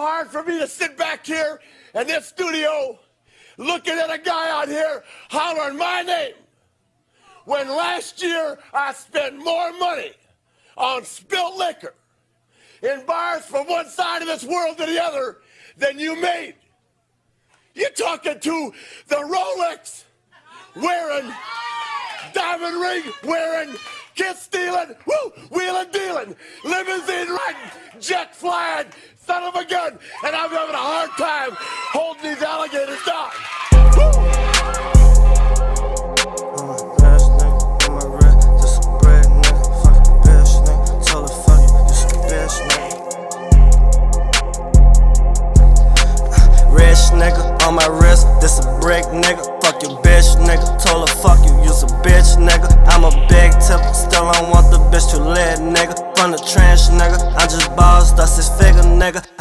hard for me to sit back here in this studio looking at a guy out here hollering my name when last year I spent more money on spilt liquor in bars from one side of this world to the other than you made. You're talking to the Rolex wearing, diamond ring wearing, kiss stealing, wheeling dealing, limousine riding, jet flying, son of a gun, and I'm having a hard time holding these alligators down. Nigga on my wrist, this a brick nigga. Fuck your bitch nigga, told her fuck you, you's a bitch nigga. I'm a big tipper, still don't want the bitch to lit nigga. From the trench nigga, I'm just bossed, that's his figure nigga.